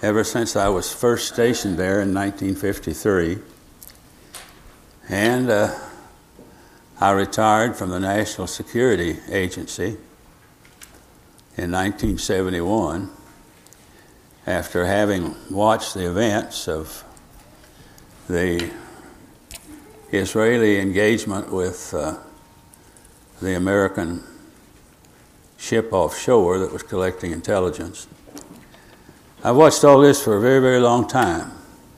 ever since I was first stationed there in 1953. And I retired from the National Security Agency in 1971 after having watched the events of the Israeli engagement with the American ship offshore that was collecting intelligence. I've watched all this for a very, very long time.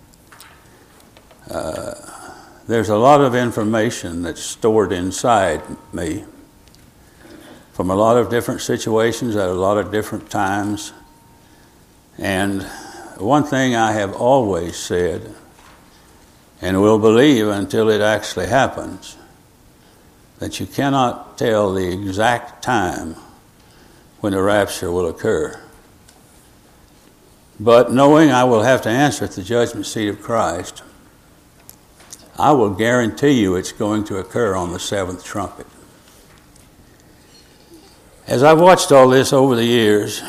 There's a lot of information that's stored inside me from a lot of different situations at a lot of different times. And one thing I have always said, and will believe until it actually happens, that you cannot tell the exact time when the rapture will occur. But knowing I will have to answer at the judgment seat of Christ, I will guarantee you it's going to occur on the seventh trumpet. As I've watched all this over the years,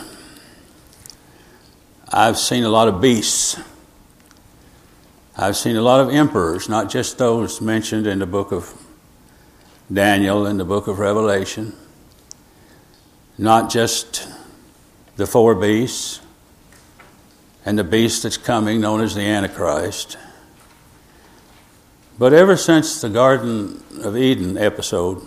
I've seen a lot of beasts. I've seen a lot of emperors, not just those mentioned in the book of Daniel and the book of Revelation, not just the four beasts and the beast that's coming, known as the Antichrist. But ever since the Garden of Eden episode,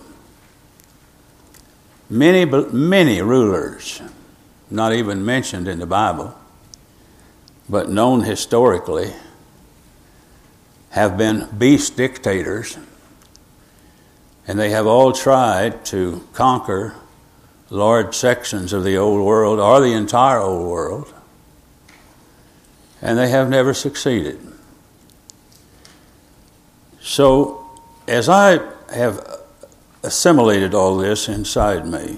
many rulers, not even mentioned in the Bible, but known historically, have been beast dictators, and they have all tried to conquer large sections of the old world or the entire old world, and they have never succeeded. So, as I have assimilated all this inside me,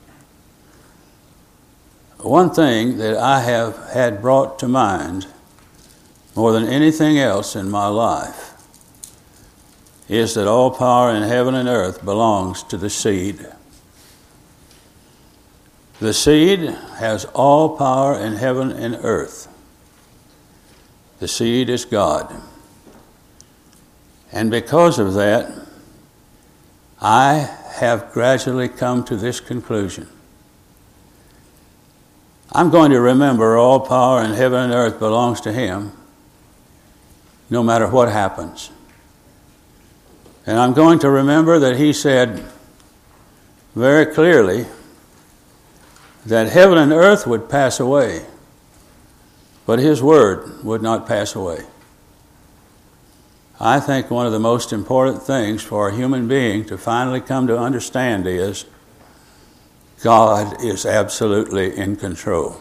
one thing that I have had brought to mind more than anything else in my life is that all power in heaven and earth belongs to the seed. The seed has all power in heaven and earth. The seed is God. And because of that, I have gradually come to this conclusion. I'm going to remember all power in heaven and earth belongs to Him, no matter what happens. And I'm going to remember that He said very clearly that heaven and earth would pass away, but His word would not pass away. I think one of the most important things for a human being to finally come to understand is God is absolutely in control.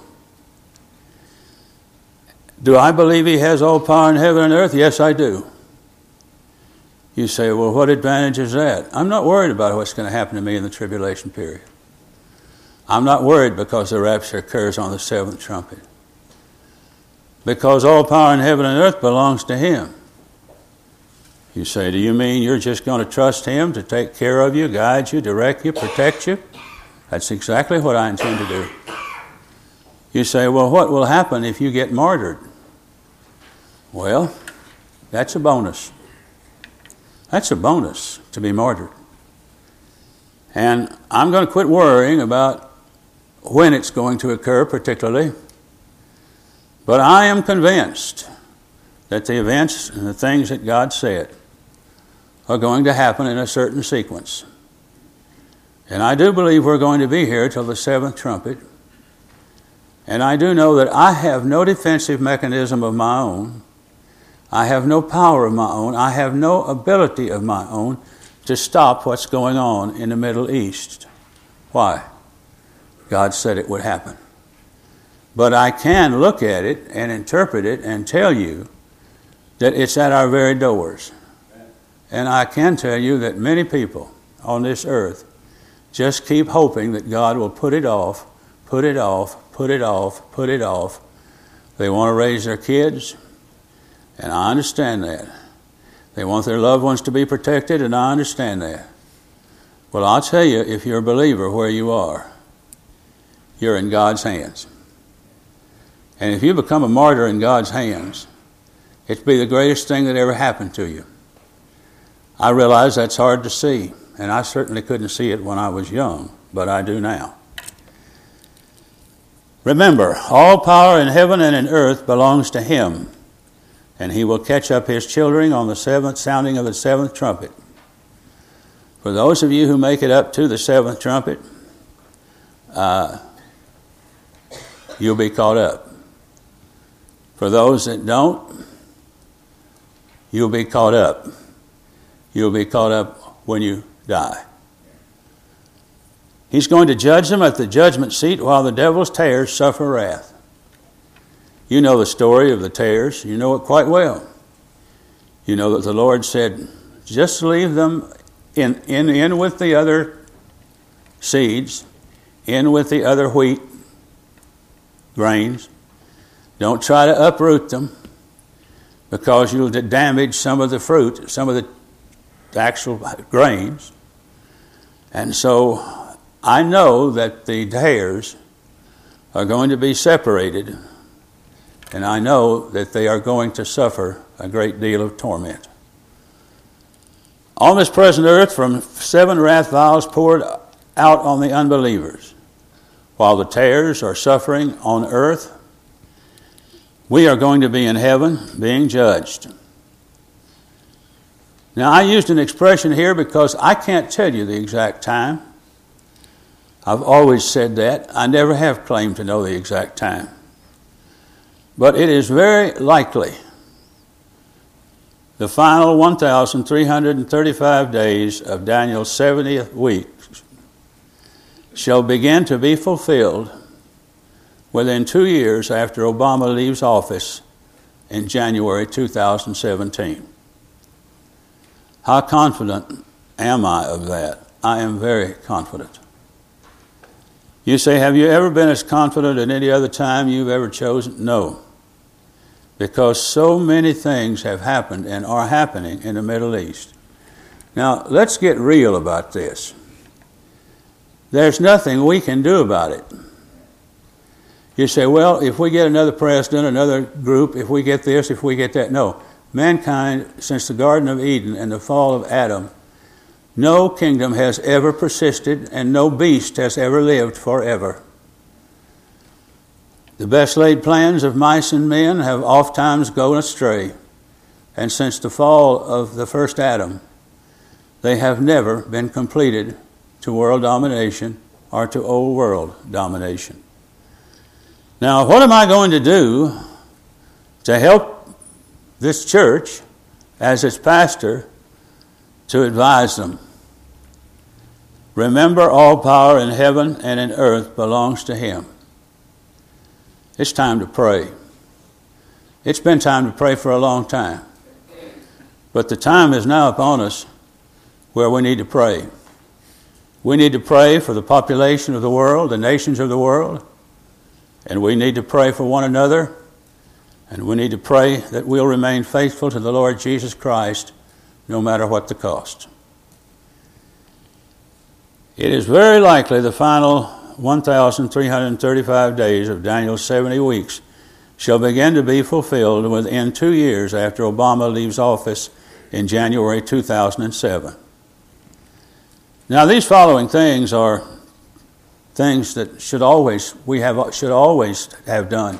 Do I believe He has all power in heaven and earth? Yes, I do. You say, well, what advantage is that? I'm not worried about what's going to happen to me in the tribulation period. I'm not worried because the rapture occurs on the seventh trumpet. Because all power in heaven and earth belongs to Him. You say, do you mean you're just going to trust Him to take care of you, guide you, direct you, protect you? That's exactly what I intend to do. You say, well, what will happen if you get martyred? Well, that's a bonus. That's a bonus to be martyred. And I'm going to quit worrying about when it's going to occur particularly. But I am convinced that the events and the things that God said are going to happen in a certain sequence. And I do believe we're going to be here till the seventh trumpet. And I do know that I have no defensive mechanism of my own. I have no power of my own. I have no ability of my own to stop what's going on in the Middle East. Why? God said it would happen. But I can look at it and interpret it and tell you that it's at our very doors. And I can tell you that many people on this earth just keep hoping that God will put it off, put it off, put it off, put it off. They want to raise their kids, and I understand that. They want their loved ones to be protected, and I understand that. Well, I'll tell you, if you're a believer where you are, you're in God's hands. And if you become a martyr in God's hands, it'd be the greatest thing that ever happened to you. I realize that's hard to see, and I certainly couldn't see it when I was young, but I do now. Remember, all power in heaven and in earth belongs to him, and he will catch up his children on the seventh sounding of the seventh trumpet. For those of you who make it up to the seventh trumpet, you'll be caught up. For those that don't, you'll be caught up. You'll be caught up when you die. He's going to judge them at the judgment seat while the devil's tares suffer wrath. You know the story of the tares. You know it quite well. You know that the Lord said, just leave them in with the other seeds, in with the other wheat grains. Don't try to uproot them, because you'll damage some of the fruit, some of the actual grains. And so I know that the tares are going to be separated, and I know that they are going to suffer a great deal of torment. On this present earth, from 7 wrath vials poured out on the unbelievers, while the tares are suffering on earth, we are going to be in heaven being judged. Now, I used an expression here because I can't tell you the exact time. I've always said that. I never have claimed to know the exact time. But it is very likely the final 1,335 days of Daniel's 70th week shall begin to be fulfilled within 2 years after Obama leaves office in January 2017. How confident am I of that? I am very confident. You say, have you ever been as confident at any other time you've ever chosen? No. Because so many things have happened and are happening in the Middle East. Now, let's get real about this. There's nothing we can do about it. You say, well, if we get another president, another group, if we get this, if we get that. No. Mankind, since the Garden of Eden and the fall of Adam, no kingdom has ever persisted, and no beast has ever lived forever. The best laid plans of mice and men have oftentimes gone astray, and since the fall of the first Adam, they have never been completed to world domination or to old world domination. Now, what am I going to do to help this church, as its pastor, to advise them? Remember, all power in heaven and in earth belongs to him. It's time to pray. It's been time to pray for a long time. But the time is now upon us where we need to pray. We need to pray for the population of the world, the nations of the world, and we need to pray for one another, and we need to pray that we'll remain faithful to the Lord Jesus Christ no matter what the cost. It is very likely the final 1,335 days of Daniel's 70 weeks shall begin to be fulfilled within 2 years after Obama leaves office in January 2007. Now, these following things are things that should always have done.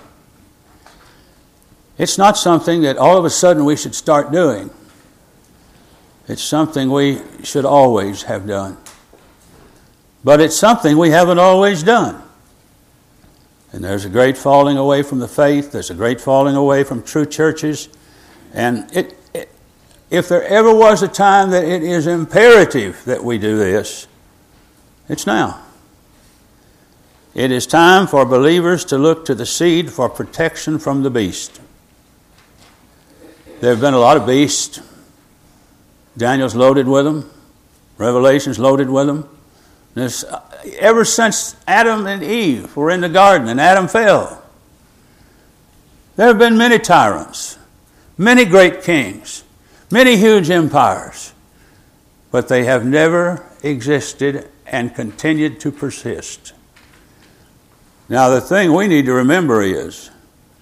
It's not something that all of a sudden we should start doing. It's something we should always have done. But it's something we haven't always done. And there's a great falling away from the faith. There's a great falling away from true churches. And if there ever was a time that it is imperative that we do this, it's now. It is time for believers to look to the seed for protection from the beast. There have been a lot of beasts. Daniel's loaded with them. Revelation's loaded with them. Ever since Adam and Eve were in the garden and Adam fell, there have been many tyrants, many great kings, many huge empires, but they have never existed and continued to persist. Now, the thing we need to remember is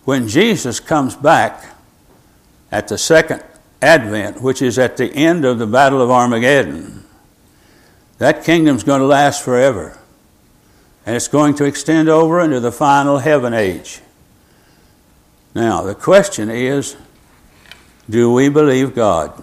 when Jesus comes back at the second advent, which is at the end of the Battle of Armageddon, that kingdom's going to last forever. And it's going to extend over into the final heaven age. Now, the question is, do we believe God?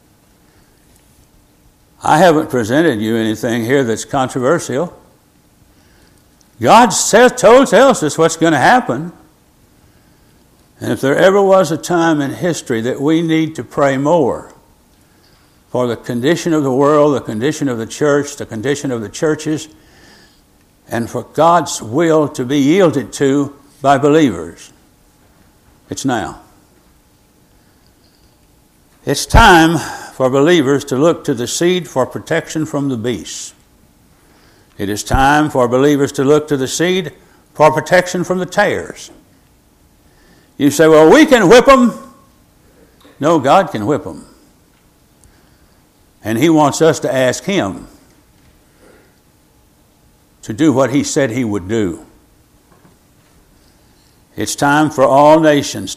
I haven't presented you anything here that's controversial. God tells us what's going to happen. And if there ever was a time in history that we need to pray more for the condition of the world, the condition of the church, the condition of the churches, and for God's will to be yielded to by believers, it's now. It's time for believers to look to the seed for protection from the beast. It is time for believers to look to the seed for protection from the tares. You say, well, we can whip them. No, God can whip them. And He wants us to ask Him to do what He said He would do. It's time for all nations,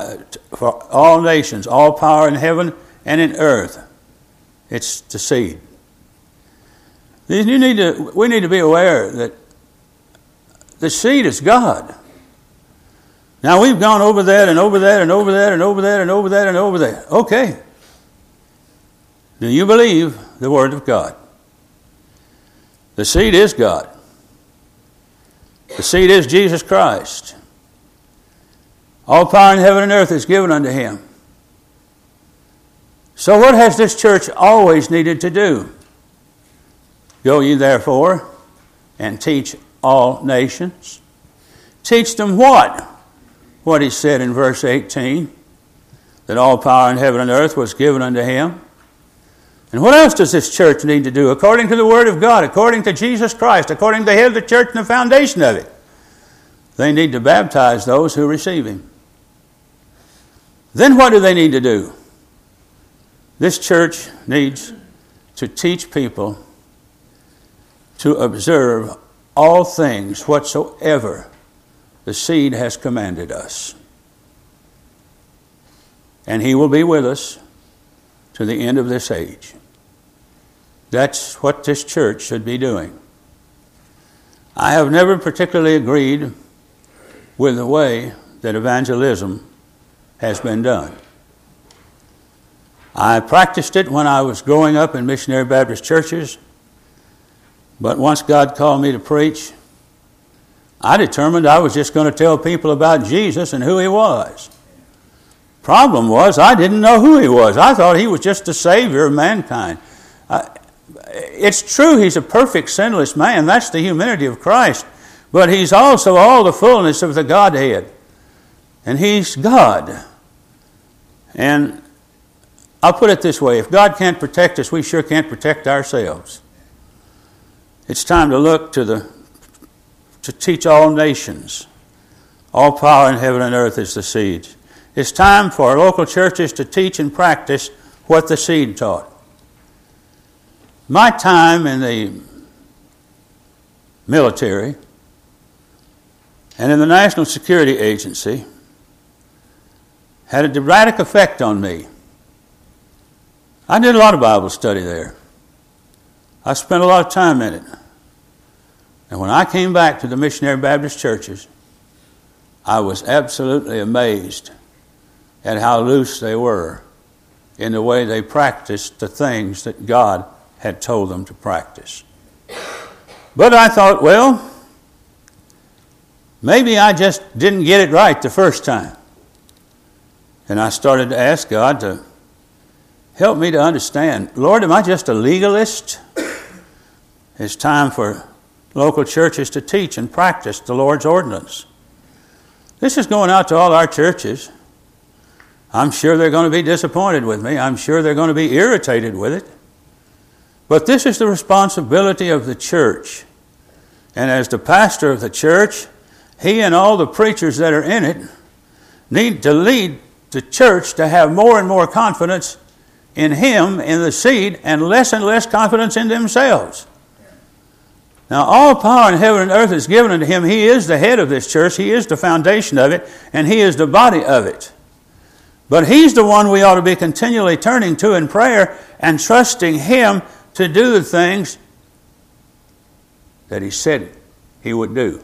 all power in heaven and in earth. It's the seed. We need to be aware that the seed is God. Now we've gone over that and over that and over that and over that and over that and over that. Okay. Do you believe the Word of God? The seed is God. The seed is Jesus Christ. All power in heaven and earth is given unto Him. So what has this church always needed to do? Go ye therefore and teach all nations. Teach them what? What He said in verse 18, that all power in heaven and earth was given unto Him. And what else does this church need to do? According to the Word of God, according to Jesus Christ, according to the head of the church and the foundation of it, they need to baptize those who receive Him. Then what do they need to do? This church needs to teach people to observe all things whatsoever the seed has commanded us. And He will be with us to the end of this age. That's what this church should be doing. I have never particularly agreed with the way that evangelism has been done. I practiced it when I was growing up in missionary Baptist churches, but once God called me to preach, I determined I was just going to tell people about Jesus and who He was. Problem was, I didn't know who He was. I thought He was just the Savior of mankind. It's true He's a perfect, sinless man. That's the humanity of Christ. But He's also all the fullness of the Godhead. And He's God. And I'll put it this way. If God can't protect us, we sure can't protect ourselves. It's time to look to teach all nations. All power in heaven and earth is the seed. It's time for local churches to teach and practice what the seed taught. My time in the military and in the National Security Agency had a dramatic effect on me. I did a lot of Bible study there. I spent a lot of time in it. And when I came back to the missionary Baptist churches, I was absolutely amazed at how loose they were in the way they practiced the things that God had told them to practice. But I thought, well, maybe I just didn't get it right the first time. And I started to ask God to help me to understand, Lord, am I just a legalist? It's time for local churches to teach and practice the Lord's ordinance. This is going out to all our churches. I'm sure they're going to be disappointed with me. I'm sure they're going to be irritated with it. But this is the responsibility of the church. And as the pastor of the church, he and all the preachers that are in it need to lead the church to have more and more confidence in Him, in the seed, and less confidence in themselves. Now, all power in heaven and earth is given unto him. He is the head of this church. He is the foundation of it, and he is the body of it. But he's the one we ought to be continually turning to in prayer and trusting him to do the things that he said he would do.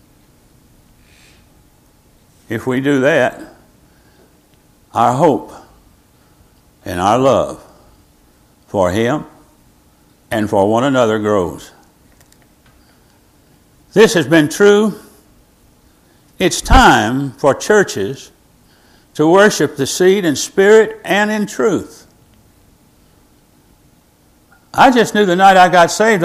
If we do that, our hope and our love for him and for one another grows. This has been true. It's time for churches to worship the seed in spirit and in truth. I just knew the night I got saved.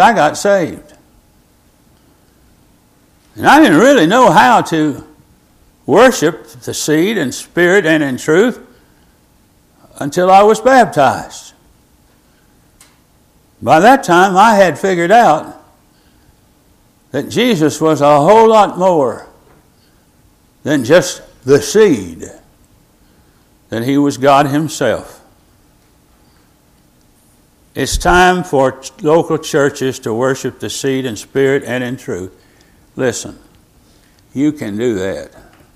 And I didn't really know how to worship the seed in spirit and in truth until I was baptized. By that time, I had figured out that Jesus was a whole lot more than just the seed, that he was God himself. It's time for local churches to worship the seed in spirit and in truth. Listen, you can do that.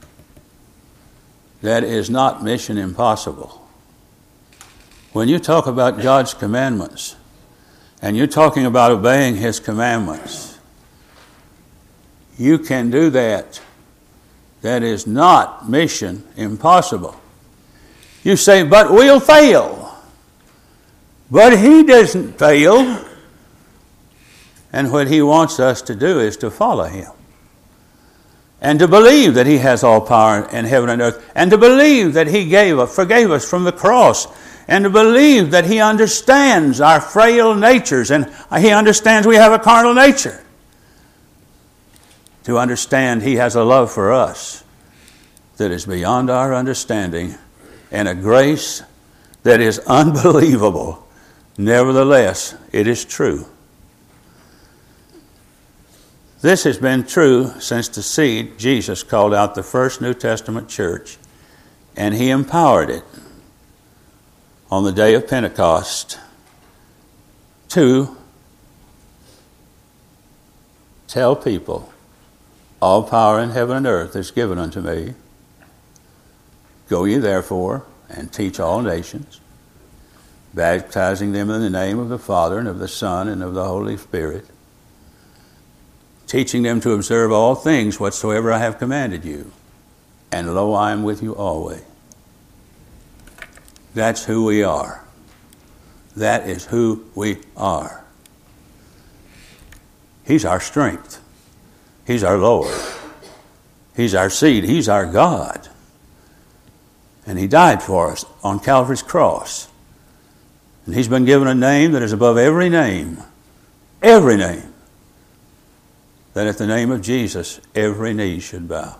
That is not mission impossible. When you talk about God's commandments, and you're talking about obeying his commandments, you can do that. That is not mission impossible. You say, but we'll fail. But he doesn't fail. And what he wants us to do is to follow him. And to believe that he has all power in heaven and earth. And to believe that he forgave us from the cross. And to believe that he understands our frail natures. And he understands we have a carnal nature. To understand he has a love for us that is beyond our understanding. And a grace that is unbelievable. Nevertheless, it is true. This has been true since the seed, Jesus, called out the first New Testament church, and he empowered it on the day of Pentecost to tell people, all power in heaven and earth is given unto me. Go ye therefore and teach all nations, baptizing them in the name of the Father and of the Son and of the Holy Spirit, teaching them to observe all things whatsoever I have commanded you. And lo, I am with you always. That's who we are. That is who we are. He's our strength. He's our Lord. He's our seed. He's our God. And he died for us on Calvary's cross. And he's been given a name that is above every name. Every name. That at the name of Jesus, every knee should bow.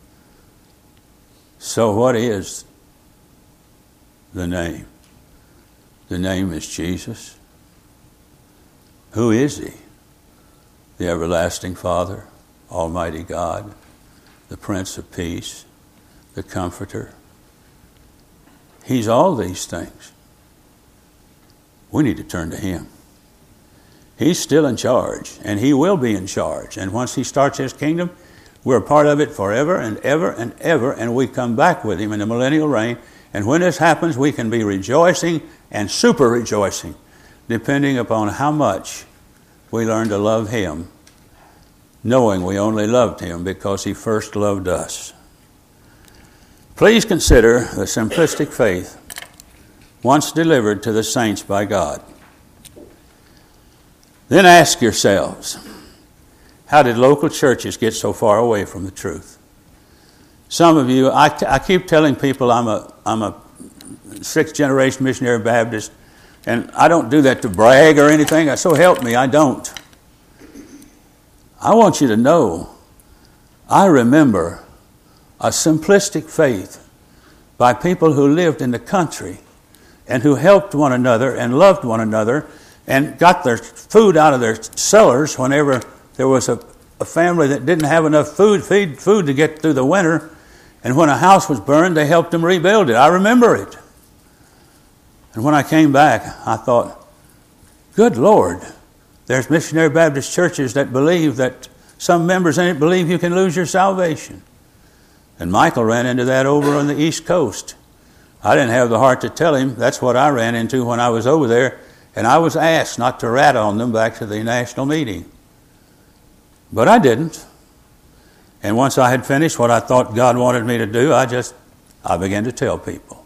So what is the name? The name is Jesus. Who is he? The everlasting Father, Almighty God, the Prince of Peace, the Comforter. He's all these things. We need to turn to him. He's still in charge, and he will be in charge. And once he starts his kingdom, we're a part of it forever and ever and ever, and we come back with him in the millennial reign. And when this happens, we can be rejoicing and super rejoicing, depending upon how much we learn to love him, knowing we only loved him because he first loved us. Please consider the simplistic faith once delivered to the saints by God. Then ask yourselves, how did local churches get so far away from the truth? Some of you, I keep telling people I'm a sixth-generation missionary Baptist, and I don't do that to brag or anything. So help me, I don't. I want you to know, I remember a simplistic faith by people who lived in the country and who helped one another and loved one another and got their food out of their cellars whenever there was a family that didn't have enough food to get through the winter. And when a house was burned, they helped them rebuild it. I remember it. And when I came back, I thought, good Lord, There's missionary Baptist churches that believe that some members in it believe you can lose your salvation. And Michael ran into that over on the East Coast. I didn't have the heart to tell him. That's what I ran into when I was over there. And I was asked not to rat on them back to the national meeting. But I didn't. And once I had finished what I thought God wanted me to do, I began to tell people.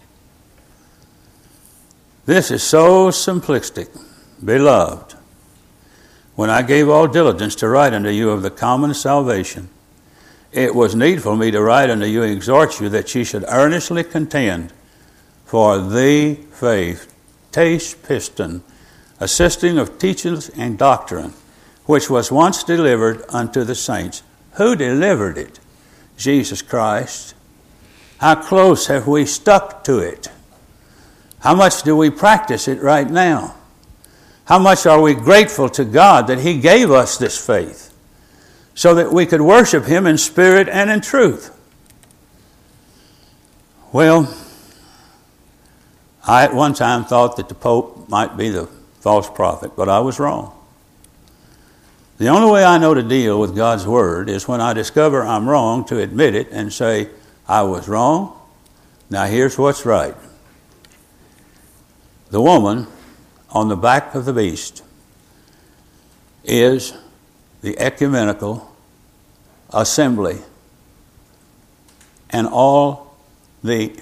This is so simplistic. Beloved, when I gave all diligence to write unto you of the common salvation, it was needful me to write unto you and exhort you that ye should earnestly contend for the faith, tes piston, assisting of teachings and doctrine, which was once delivered unto the saints. Who delivered it? Jesus Christ. How close have we stuck to it? How much do we practice it right now? How much are we grateful to God that He gave us this faith so that we could worship Him in spirit and in truth? Well, I at one time thought that the Pope might be the false prophet, but I was wrong. The only way I know to deal with God's Word is when I discover I'm wrong to admit it and say, I was wrong. Now here's what's right. The woman on the back of the beast is the ecumenical assembly and all the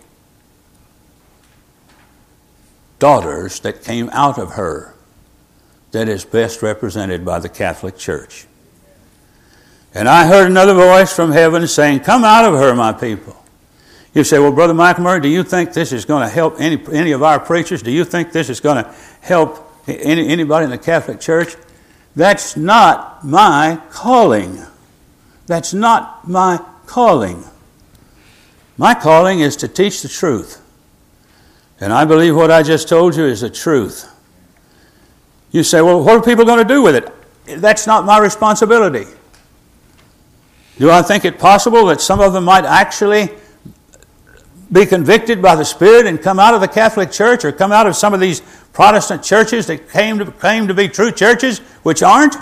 daughters that came out of her that is best represented by the Catholic Church. And I heard another voice from heaven saying, come out of her, my people. You say, well, Brother Michael Murray, do you think this is going to help any of our preachers? Do you think this is going to help anybody in the Catholic Church? That's not my calling. That's not my calling. My calling is to teach the truth. And I believe what I just told you is the truth. You say, well, what are people going to do with it? That's not my responsibility. Do I think it possible that some of them might actually be convicted by the Spirit and come out of the Catholic Church or come out of some of these Protestant churches that claim to be true churches, which aren't?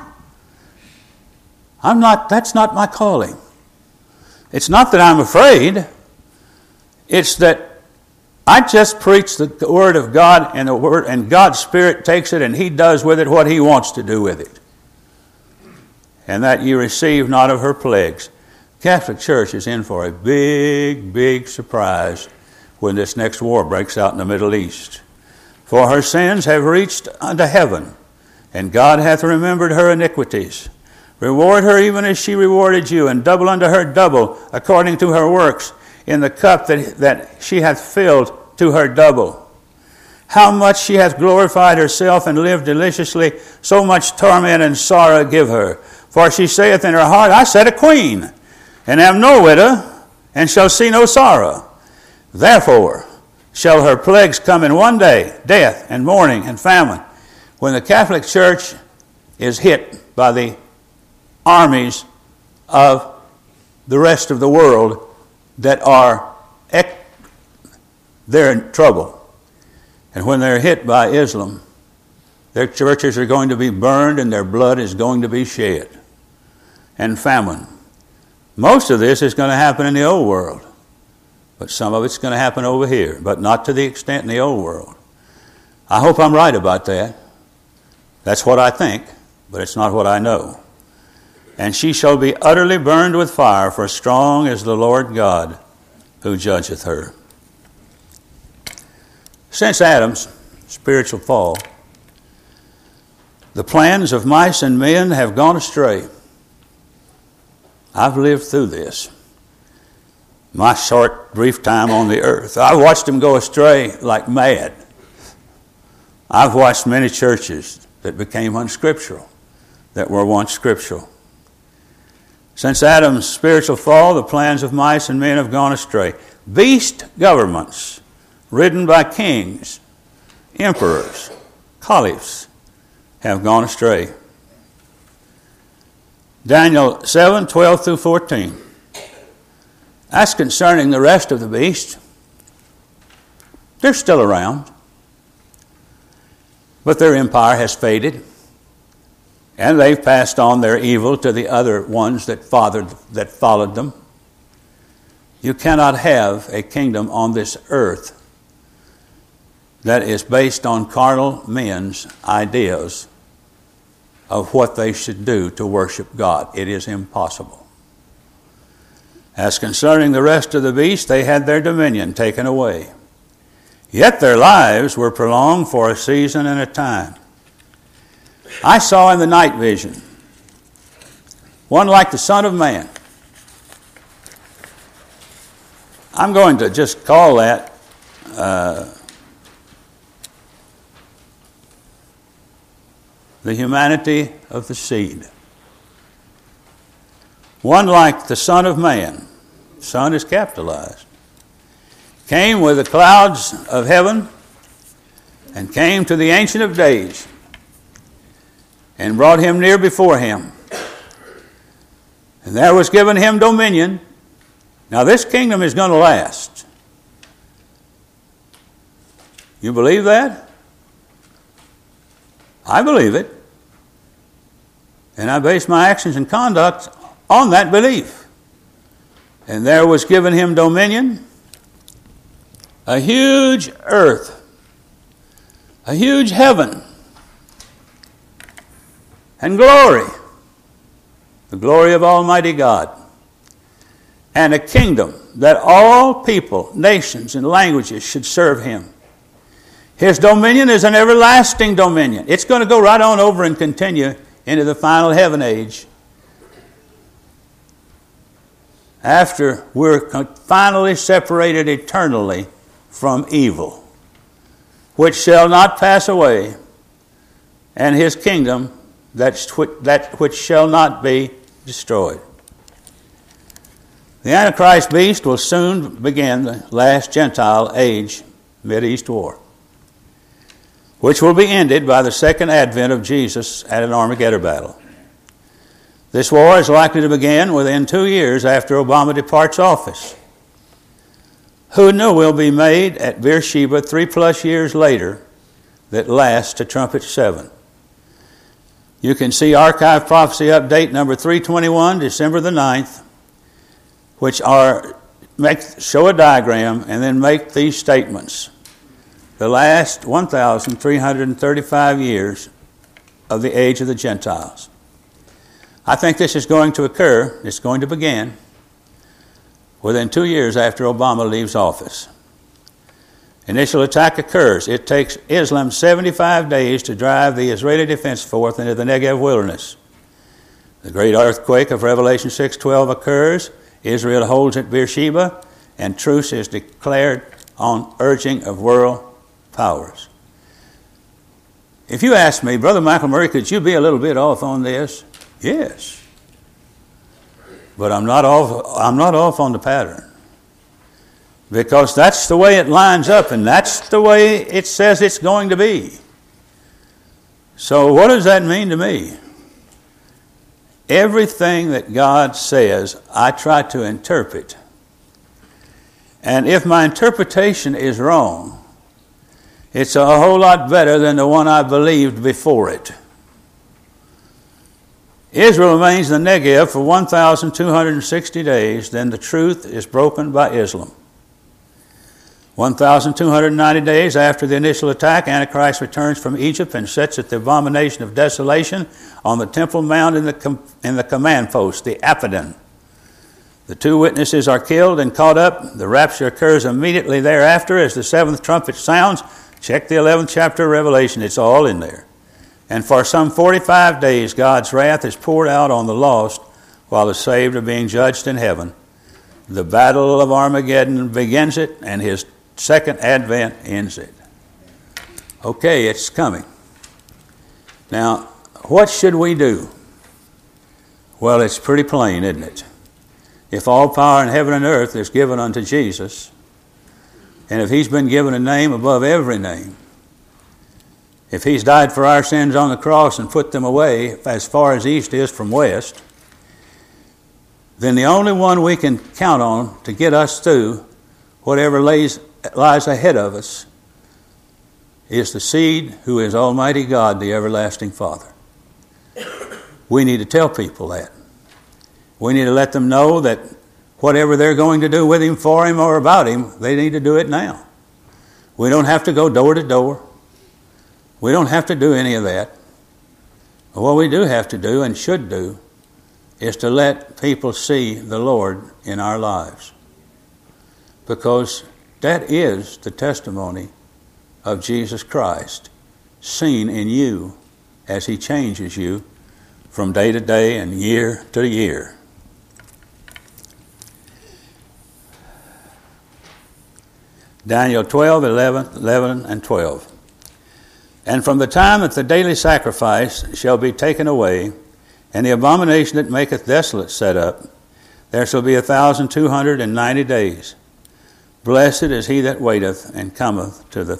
That's not my calling. It's not that I'm afraid. It's that I just preach the Word of God, and God's Spirit takes it and He does with it what He wants to do with it. And that ye receive not of her plagues. Catholic Church is in for a big, big surprise when this next war breaks out in the Middle East. For her sins have reached unto heaven, and God hath remembered her iniquities. Reward her even as she rewarded you, and double unto her double, according to her works, in the cup that she hath filled to her double. How much she hath glorified herself and lived deliciously, so much torment and sorrow give her. For she saith in her heart, I sat a queen, and am no widow, and shall see no sorrow. Therefore shall her plagues come in one day, death and mourning and famine. When the Catholic Church is hit by the armies of the rest of the world that they're in trouble. And when they're hit by Islam, their churches are going to be burned and their blood is going to be shed. And famine. Most of this is going to happen in the old world, but some of it's going to happen over here, but not to the extent in the old world. I hope I'm right about that. That's what I think, but it's not what I know. And she shall be utterly burned with fire, for strong is the Lord God who judgeth her. Since Adam's spiritual fall, the plans of mice and men have gone astray. I've lived through this. My short, brief time on the earth. I've watched them go astray like mad. I've watched many churches that became unscriptural, that were once scriptural. Since Adam's spiritual fall, the plans of mice and men have gone astray. Beast governments, ridden by kings, emperors, caliphs, have gone astray. Daniel 7, 12 through 14. That's concerning the rest of the beast. They're still around, but their empire has faded. And they've passed on their evil to the other ones that followed them. You cannot have a kingdom on this earth that is based on carnal men's ideas of what they should do to worship God. It is impossible. As concerning the rest of the beasts, they had their dominion taken away. Yet their lives were prolonged for a season and a time. I saw in the night vision one like the Son of Man. I'm going to just call that the humanity of the seed. One like the Son of Man. Son is capitalized. Came with the clouds of heaven and came to the Ancient of Days and brought him near before him. And there was given him dominion. Now this kingdom is going to last. You believe that? I believe it. And I base my actions and conduct on that belief. And there was given him dominion, a huge earth, a huge heaven, and glory, the glory of Almighty God, and a kingdom that all people, nations, and languages should serve him. His dominion is an everlasting dominion. It's going to go right on over and continue into the final heaven age. After we're finally separated eternally from evil, which shall not pass away, and his kingdom that which shall not be destroyed. The Antichrist beast will soon begin the last Gentile age, Mideast war, which will be ended by the second advent of Jesus at an Armageddon battle. This war is likely to begin within 2 years after Obama departs office. Hudna will be made at Beersheba 3+ years later that lasts to trumpet 7. You can see Archive Prophecy Update number 321, December the 9th, which show a diagram and then make these statements. The last 1,335 years of the age of the Gentiles. I think this is going to occur, it's going to begin, within 2 years after Obama leaves office. Initial attack occurs. It takes Islam 75 days to drive the Israeli defense force into the Negev wilderness. The great earthquake of Revelation 6:12 occurs. Israel holds at Beersheba, and truce is declared on urging of world powers. If you ask me, Brother Michael Murray, could you be a little bit off on this? Yes. But I'm not off on the pattern. Because that's the way it lines up, and that's the way it says it's going to be. So what does that mean to me? Everything that God says, I try to interpret. And if my interpretation is wrong, it's a whole lot better than the one I believed before it. Israel remains in the Negev for 1,260 days, then the truth is broken by Islam. 1,290 days after the initial attack, Antichrist returns from Egypt and sets at the abomination of desolation on the Temple Mount in the command post, the Apodon. The 2 witnesses are killed and caught up. The rapture occurs immediately thereafter as the 7th trumpet sounds. Check the 11th chapter of Revelation. It's all in there. And for some 45 days, God's wrath is poured out on the lost while the saved are being judged in heaven. The battle of Armageddon begins it, and his second advent ends it. Okay, it's coming. Now, what should we do? Well, it's pretty plain, isn't it? If all power in heaven and earth is given unto Jesus, and if he's been given a name above every name, if he's died for our sins on the cross and put them away as far as east is from west, then the only one we can count on to get us through whatever lies ahead of us is the seed who is Almighty God, the everlasting Father. We need to tell people that. We need to let them know that whatever they're going to do with him, for him, or about him, they need to do it now. We don't have to go door to door. We don't have to do any of that. But what we do have to do and should do is to let people see the Lord in our lives. Because that is the testimony of Jesus Christ seen in you as he changes you from day to day and year to year. Daniel 12, 11 and 12. And from the time that the daily sacrifice shall be taken away, and the abomination that maketh desolate set up, there shall be 1,290 days. Blessed is he that waiteth and cometh to the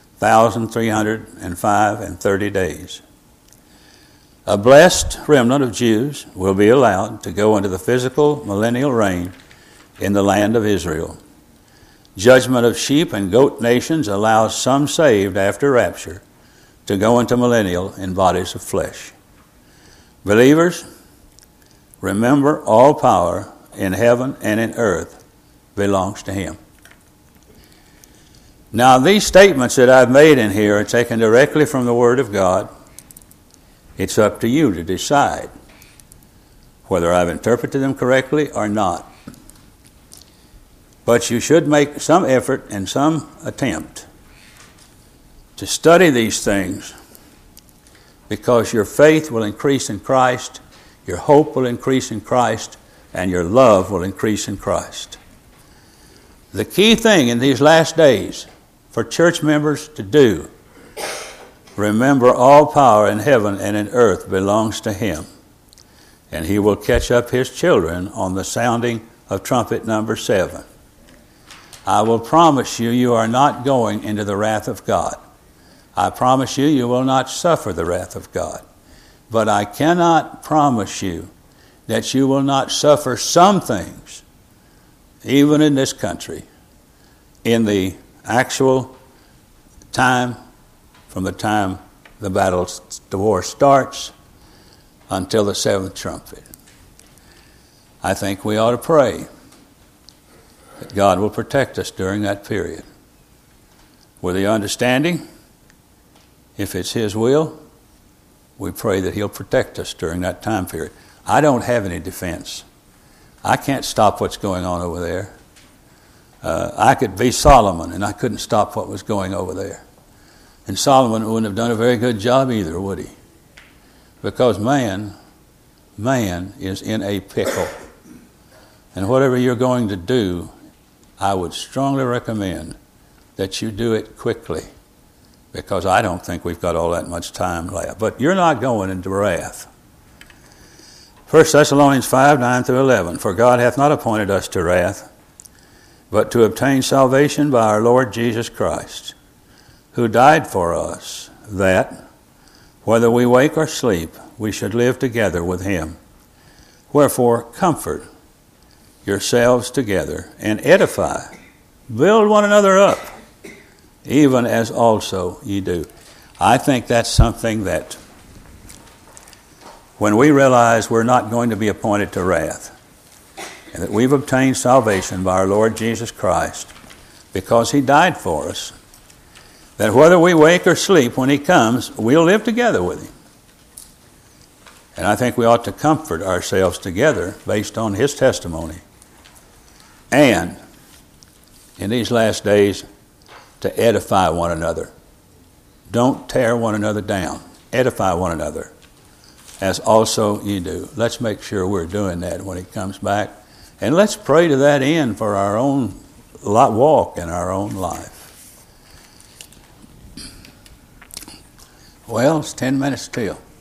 1,305 and 30 days. A blessed remnant of Jews will be allowed to go into the physical millennial reign in the land of Israel. Judgment of sheep and goat nations allows some saved after rapture to go into millennial in bodies of flesh. Believers, remember all power in heaven and in earth belongs to him. Now, these statements that I've made in here are taken directly from the Word of God. It's up to you to decide whether I've interpreted them correctly or not. But you should make some effort and some attempt to study these things, because your faith will increase in Christ, your hope will increase in Christ, and your love will increase in Christ. The key thing in these last days for church members to do, remember all power in heaven and in earth belongs to him, and he will catch up his children on the sounding of trumpet number 7. I will promise you, you are not going into the wrath of God. I promise you, you will not suffer the wrath of God. But I cannot promise you that you will not suffer some things, even in this country, in the actual time, from the time the war starts until the 7th trumpet. I think we ought to pray that God will protect us during that period, with the understanding, if it's his will, we pray that he'll protect us during that time period. I don't have any defense. I can't stop what's going on over there. I could be Solomon, and I couldn't stop what was going over there. And Solomon wouldn't have done a very good job either, would he? Because man is in a pickle. And whatever you're going to do, I would strongly recommend that you do it quickly, because I don't think we've got all that much time left. But you're not going into wrath. 1 Thessalonians 5, 9 through 11. For God hath not appointed us to wrath, but to obtain salvation by our Lord Jesus Christ, who died for us, that, whether we wake or sleep, we should live together with him. Wherefore, comfort yourselves together and edify, build one another up, even as also ye do. I think that's something that, when we realize we're not going to be appointed to wrath, and that we've obtained salvation by our Lord Jesus Christ, because he died for us, that whether we wake or sleep, when he comes, we'll live together with him. And I think we ought to comfort ourselves together based on his testimony. And in these last days, to edify one another. Don't tear one another down. Edify one another, as also ye do. Let's make sure we're doing that when he comes back. And let's pray to that end for our own walk in our own life. Well, it's 10 minutes till.